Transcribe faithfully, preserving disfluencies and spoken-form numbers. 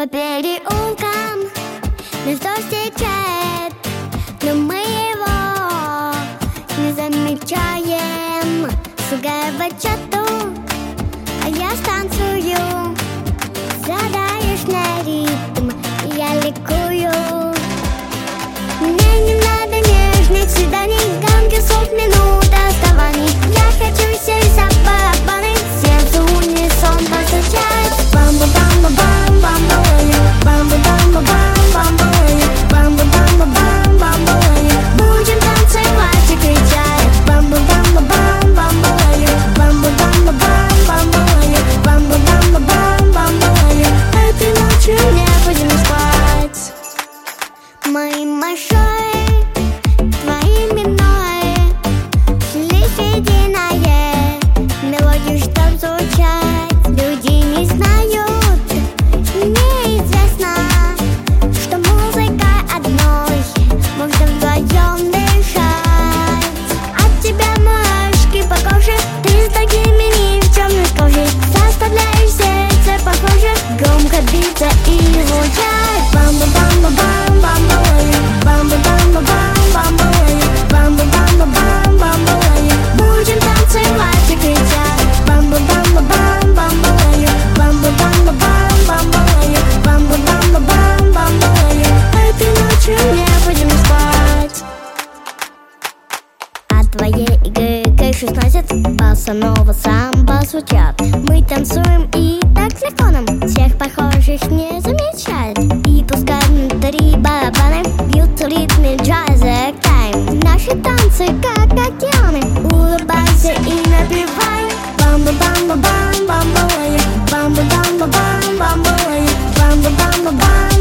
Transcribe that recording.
По переулкам нас дождь течет, но мы его не замечаем. Шагая бачату, а я станцую. Задаешь на ритм, и я ликую. Мне не надо нежных свиданий, гамки слов, минут оставаний. Я хочу сесть за барабаны, сердце унисон постучать. Бам-бам-бам-бам-бам-бам, бам-бам-бам-бам-бам-бам, бам-бам-бам-бам-бам-бам. Будем танцевать и кричать. Бам-бам-бам-бам-бам-бам, бам-бам-бам-бам-бам-бам, бам-бам-бам-бам-бам. Этой ночью не будем спать. Моей машой, твоей миной, шлись единое, мелодию, чтоб звучать. Люди не знают, неизвестно, что музыкой одной можно вдвоем дышать. От тебя мурашки по коже, ты с такими ни в чем не схожи. Заставляешь сердце похоже громко биться и звучать. Бам-бам-бам-бам-бам-бам, бам-бам-бам-бам-бам, бам-бам-бам-бам-бам. Будем танцевать и кричать. Бам-бам-бам-бам-бам-бам, бам-бам-бам-бам-бам-бам, бам-бам-бам-бам-бам. Этой ночью не будем спать. От твоей игры крышу сносит, босанова самбо звучат. Мы танцуем и так легко нам всех похожих не замечать. И пускай внутри барабаны бьют в ритме джаза тайм. Наши танцы как океаны, улыбайся и напевай. Бам-бам-бам-бам-бам-бам, бам-бам-бам-бам-бам, бам-бам-бам-бам.